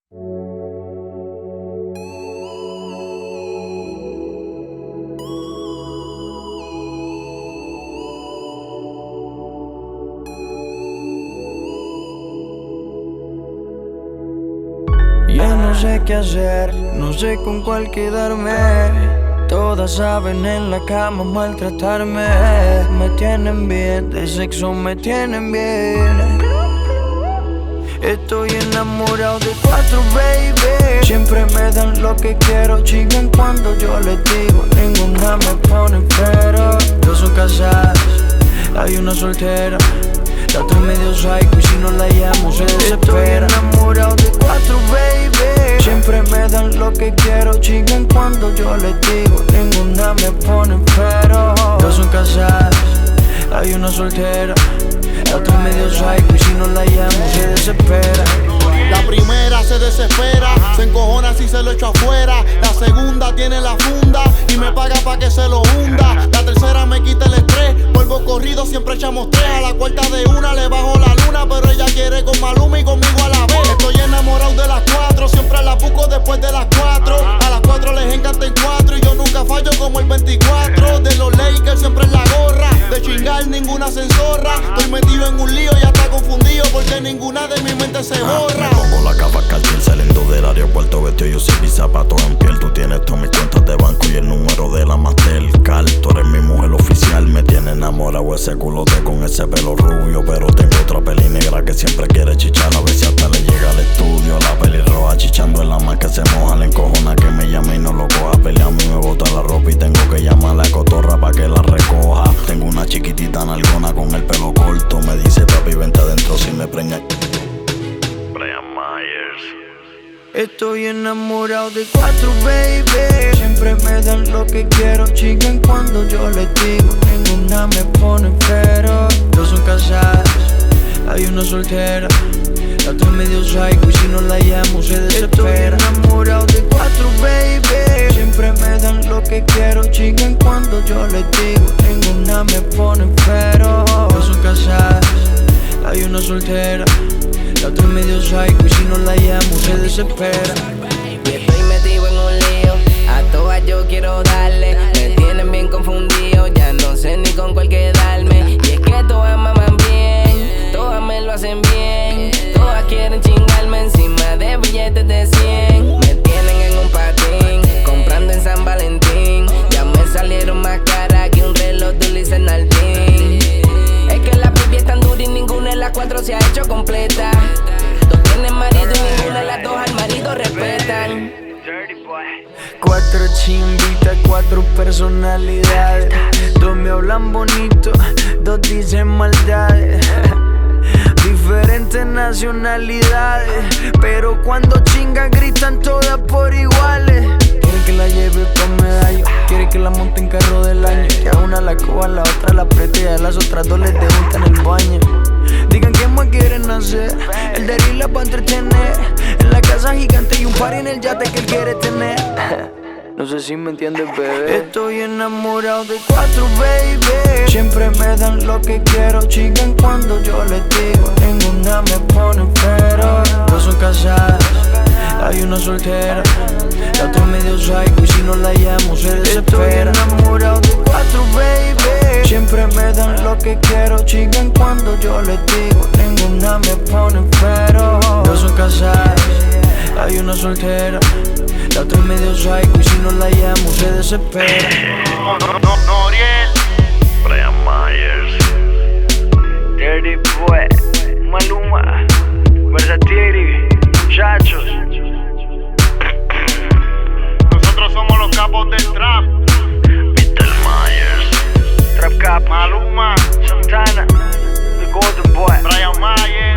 Ya no sé qué hacer, no sé con cuál quedarme. Todas saben en la cama maltratarme. Me tienen bien, de sexo me tienen bien. Estoy enamorado de 4, baby. Siempre me dan lo que quiero, chingan cuando yo les digo. Ninguna me pone pero. Dos son casadas, hay una soltera. La otra medio psycho y si no la llamo se desespera. Estoy enamorado de 4, baby. Siempre me dan lo que quiero, chingan cuando yo les digo. Ninguna me pone pero. Dos son casadas, hay una soltera. La otra medio psycho y si no la llamo se desespera. La primera se desespera, se encojona si se lo echo afuera. La segunda tiene la funda y me paga pa' que se lo hunda. La tercera me quita el estrés, polvo corrido siempre echamos 3. A la cuarta de una le bajo la luna, pero ella quiere con Maluma y conmigo a la vez. Estoy enamorado de las 4, siempre las busco después de las 4. A las 4 les encanta en 4 y yo nunca fallo como el 24. De los Lakers siempre en la gorra, de chingar ninguna se enzorra. Estoy metido en un lío y hasta confundido porque ninguna de mi mente se borra. Pongo la capa cartier saliendo del aeropuerto, vestido yo sin mis zapatos en piel. Tú tienes todas mis cuentas de banco y el número de la Mastercard. Tú eres mi mujer oficial, me tiene enamorado ese culote con ese pelo rubio. Pero tengo otra peli negra que siempre quiere chichar. A ver si hasta le llega al estudio. La peli roja chichando en la más que se moja. La encojona que me llame y no lo coja. Pelea a mí me bota la ropa y tengo que llamar a la cotorra pa' que la recoja. Tengo una chiquitita nalgona con el pelo corto. Me dice papi vente adentro si me preña. Estoy enamorado de 4, baby. Siempre me dan lo que quiero, chingan cuando yo les digo. Ninguna me pone pero. Dos son casadas, hay una soltera. La otra medio psycho y si no la llamo se desespera. Estoy enamorado de 4, baby. Siempre me dan lo que quiero, chingan cuando yo les digo. Ninguna me pone pero. Dos son casadas, hay una soltera. La otra medio psycho y si no la llamo se desespera. Y estoy metido en un lío, a todas yo quiero darle. Me tienen bien confundido, ya no sé ni con cuál quedarme. Y es que todas maman bien, todas me lo hacen bien. Todas quieren chingarme encima de billetes de 100. Me tienen en un patín, comprando en San Valentín. Ya me salieron más caras que un reloj de Ulises Nardín. Es que la pipi es tan dura y ninguna de las 4 se ha hecho completa. Dos tienen marido y ninguna de las 2 al marido respetan. 4 chimbitas, 4 personalidades. 2 me hablan bonito, 2 dicen maldades. Diferentes nacionalidades, pero cuando chingan gritan todas por iguales. Quiere que la lleve pa' medallo, quiere que la monte en carro del año. Que a una la coja, a la otra la apriete y a las otras 2 les debuta en el baño. Digan qué más quieren hacer, el de la pa' entretener. En la casa gigante y un party en el yate que él quiere tener. No sé si me entiendes, bebé. Estoy enamorado de 4, baby. Siempre me dan lo que quiero, chingan cuando yo les digo. Ninguna me pone pero. Dos son casadas, hay una soltera. La otra medio psycho y si no la llamo se desespera. Estoy enamorado de 4, baby. Siempre me dan lo que quiero, chingan cuando yo les digo. Ninguna me pone pero. Dos son casadas, hay una soltera. La otra medio psycho y si no la llamo se desespera. Noriel, Brian Myers, Dirty Boy, Maluma, Versatiri, muchachos. nosotros somos los capos del trap. Mr. Myers, Trap Cap, Maluma, Santana, The Golden Boy. Brian Myers.